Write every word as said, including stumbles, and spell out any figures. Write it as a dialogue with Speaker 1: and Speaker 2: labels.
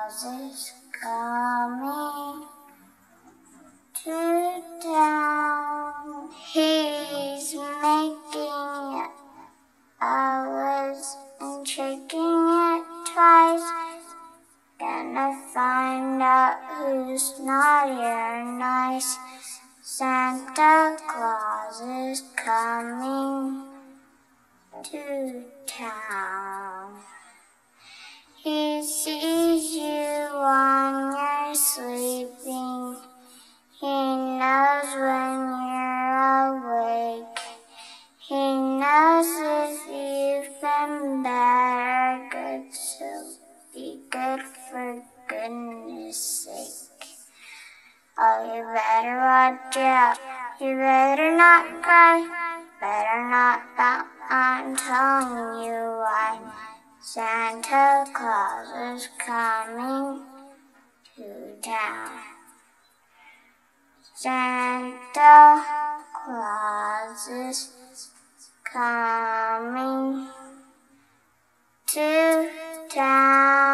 Speaker 1: Claus is coming to town. He's making a list and checking it twice. Gonna find out who's naughty or nice. Santa Claus is coming to town. He sees you when you're sleeping. He knows when you're awake. He knows if you've been bad or good, so be good for goodness sake. Oh, you better watch out. You better not cry. Better not pout. I'm telling you why. Santa Claus is coming to town. Santa Claus is coming to town.